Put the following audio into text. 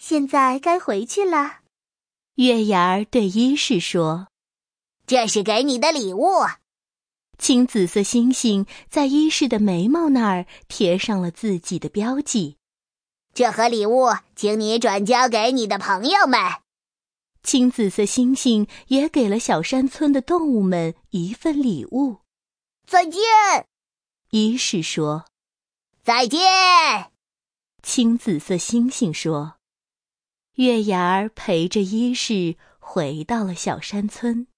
现在该回去了。 月牙儿对伊氏说： 这是给你的礼物。 青紫色星星在伊氏的眉毛那儿贴上了自己的标记。 这盒礼物，请你转交给你的朋友们。 青紫色星星也给了小山村的动物们一份礼物。 再见， 伊氏说。 再见， 青紫色星星说。月牙儿陪着伊氏回到了小山村。